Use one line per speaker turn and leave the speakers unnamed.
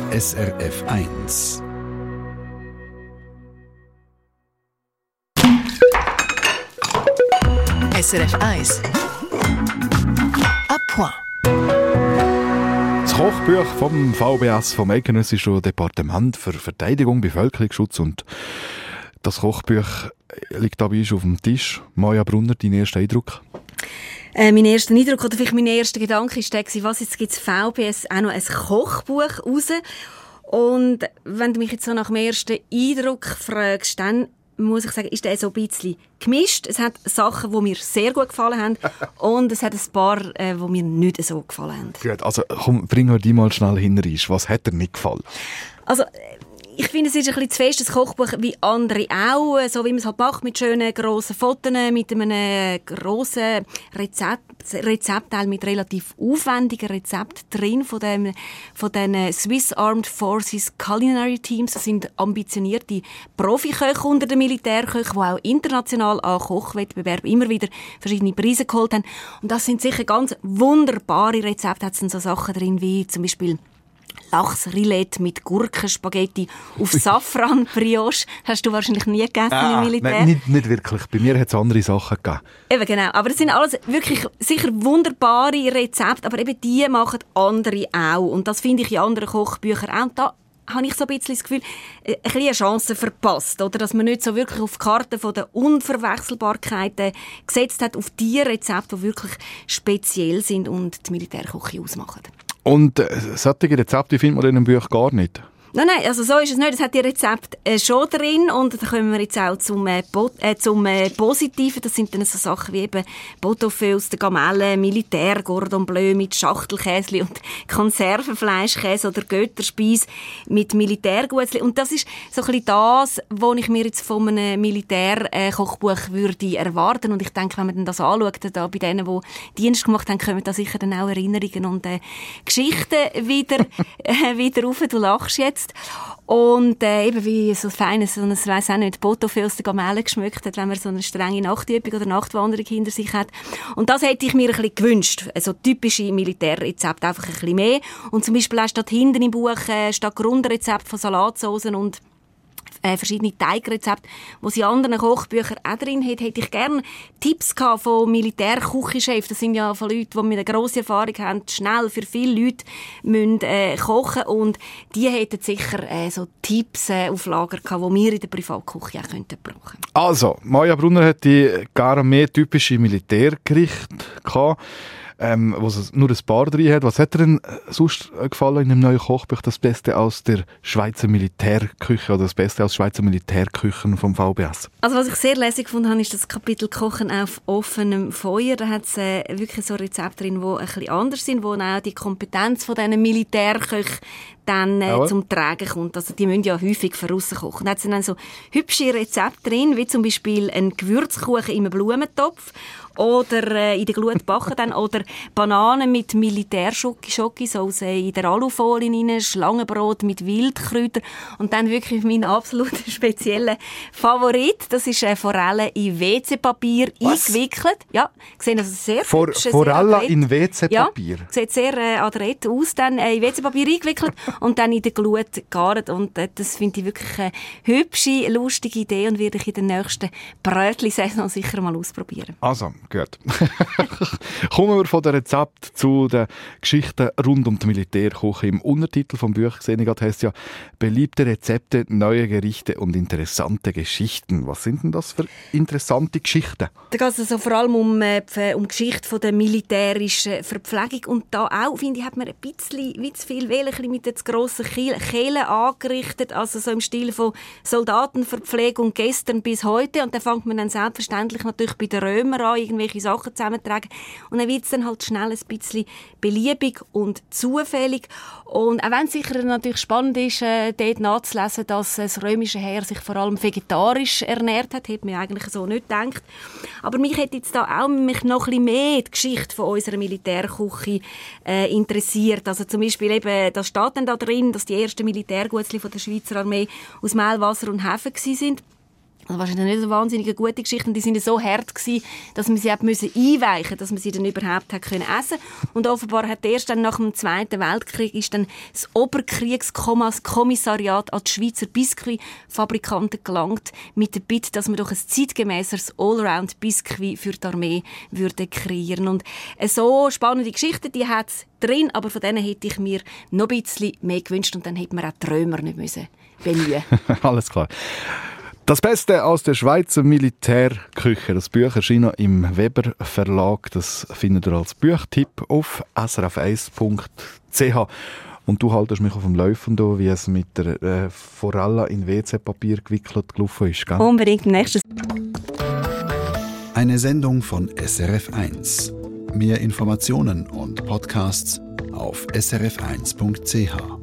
SRF 1.
SRF 1. À point.
Das Kochbuch vom VBS, vom Eidgenössischen Departement für Verteidigung, Bevölkerungsschutz, und das Kochbuch liegt da bei uns auf dem Tisch. Maja Brunner, dein erster Eindruck?
Mein erster Eindruck oder vielleicht mein erster Gedanke war, was, jetzt gibt es VBS auch noch ein Kochbuch raus. Und wenn du mich jetzt so nach dem ersten Eindruck fragst, dann muss ich sagen, ist der so ein bisschen gemischt. Es hat Sachen, die mir sehr gut gefallen haben und es hat ein paar, die mir nicht so gefallen haben.
Gut, also komm, bringen wir die mal schnell hinrein. Was hat dir nicht gefallen?
Also, ich finde, es ist ein bisschen zu fest, das Kochbuch, wie andere auch, so wie man es halt macht, mit schönen, grossen Fotos, mit einem grossen Rezeptteil mit relativ aufwendigen Rezepten drin von den Swiss Armed Forces Culinary Teams. Das sind ambitionierte Profiköche unter den Militärköchen, die auch international an Kochwettbewerben immer wieder verschiedene Preise geholt haben. Und das sind sicher ganz wunderbare Rezepte. Da sind so Sachen drin wie zum Beispiel Lachsrillette mit Gurkenspaghetti auf Safran-Brioche. Hast du wahrscheinlich nie gegessen im Militär?
Nein, nicht wirklich. Bei mir hat es andere Sachen gegeben.
Eben, genau. Aber das sind alles wirklich sicher wunderbare Rezepte, aber eben die machen andere auch. Und das finde ich in anderen Kochbüchern auch. Und da habe ich so ein bisschen das Gefühl, eine Chance verpasst, oder? Dass man nicht so wirklich auf die Karte von der Unverwechselbarkeit gesetzt hat, auf die Rezepte, die wirklich speziell sind und die Militärküche ausmachen.
Und solche Rezepte findet man in einem Buch gar nicht?
Nein, also so ist es nicht. Es hat die Rezepte schon drin und da kommen wir jetzt auch zum Positiven. Das sind dann so Sachen wie eben Pot-au-feu aus der Gamelle, Militär-Cordon Bleu mit Schachtelkäse und Konservenfleischkäse oder Götterspeise mit Militärgutzli. Und das ist so ein bisschen das, was ich mir jetzt von einem Militärkochbuch würde erwarten. Und ich denke, wenn man das anschaut, da bei denen, die Dienst gemacht haben, kommen da sicher dann auch Erinnerungen und Geschichten wieder rauf. Du lachst jetzt. Und eben wie so feines, so ein, weiss auch nicht, Pot-au-feu aus der Gamelle geschmückt hat, wenn man so eine strenge Nachtübung oder Nachtwanderung hinter sich hat. Und das hätte ich mir ein bisschen gewünscht. Also typische Militärrezepte, einfach ein bisschen mehr. Und zum Beispiel auch statt hinten im Buch, statt Grundrezept von Salatsoßen und verschiedene Teigrezepte, die sie in anderen Kochbüchern auch drin hat, hätte ich gerne Tipps gehabt von Militärküchenchefs. Das sind ja von Leuten, die mit einer grossen Erfahrung haben, schnell für viele Leute müssen, kochen, und die hätten sicher so Tipps auf Lager gehabt, die wir in der Privatküche auch könnten brauchen.
Also, Maja Brunner hätte gar mehr typische Militärgerichte gehabt, wo es nur ein paar drin hat. Was hat dir denn sonst gefallen in dem neuen Kochbuch? Das Beste aus der Schweizer Militärküche oder das Beste aus Schweizer Militärküchen vom VBS?
Also was ich sehr lässig gefunden habe, ist das Kapitel Kochen auf offenem Feuer. Da hat es wirklich so Rezepte drin, die ein bisschen anders sind, wo auch die Kompetenz von diesen Militärköchen dann zum Tragen kommt. Also die müssen ja häufig von aussen kochen. Da hat es dann so hübsche Rezepte drin, wie zum Beispiel ein Gewürzkuchen in einem Blumentopf oder in der Glut backen dann, oder Bananen mit Militärschokosauce in der Alufolie rein, Schlangenbrot mit Wildkräutern und dann wirklich mein absolut spezieller Favorit, das ist Forelle in WC-Papier eingewickelt. Ja, sehen also sehr
Forelle in WC-Papier?
Ja, sieht sehr adrett aus, dann in WC-Papier eingewickelt und dann in der Glut gegart, und das finde ich wirklich eine hübsche, lustige Idee und werde ich in der nächsten Brötli-Saison sicher mal ausprobieren.
Also, gut. Kommen wir von dem Rezept zu den Geschichten rund um die Militärküche. Im Untertitel vom Buch gesehen heisst ja «Beliebte Rezepte, neue Gerichte und interessante Geschichten». Was sind denn das für interessante Geschichten?
Da geht es also vor allem um die Geschichte von der militärischen Verpflegung, und da auch, finde ich, hat man ein bisschen wie zu viel mit den grossen Kehlen angerichtet, also so im Stil von Soldatenverpflegung gestern bis heute, und dann fängt man dann selbstverständlich natürlich bei den Römern an, irgendwelche Sachen zusammentragen, und dann wird es dann halt schnell ein bisschen beliebig und zufällig. Und auch wenn es sicher natürlich spannend ist, dort nachzulesen, dass das römische Heer sich vor allem vegetarisch ernährt hat, hätte man eigentlich so nicht gedacht. Aber mich hätte jetzt da auch noch ein bisschen mehr die Geschichte von unserer Militärküche interessiert. Also zum Beispiel eben, da steht dann da drin, dass die ersten Militärgutzli von der Schweizer Armee aus Mehl, Wasser und Hefe waren. Das war wahrscheinlich nicht so wahnsinnig gute Geschichten. Die sind so hart gewesen, dass man sie einweichen musste, dass man sie dann überhaupt essen konnte. Und offenbar hat erst dann nach dem Zweiten Weltkrieg ist dann das Oberkriegskommissariat an die Schweizer Biskuitfabrikanten gelangt, mit der Bitte, dass man doch ein zeitgemäßeres Allround-Biskuit für die Armee würde kreieren. Und so spannende Geschichten, die hat es drin, aber von denen hätte ich mir noch ein bisschen mehr gewünscht und dann hätte man auch die Römer nicht müssen bemühen.
Alles klar. Das Beste aus der Schweizer Militärküche. Das Buch erschien im Weber Verlag. Das findet ihr als Buchtipp auf srf1.ch. Und du haltest mich auf dem Laufenden, wie es mit der Forella in WC-Papier gewickelt gelaufen ist. Gell?
Unbedingt nächstes.
Eine Sendung von SRF1. Mehr Informationen und Podcasts auf srf1.ch.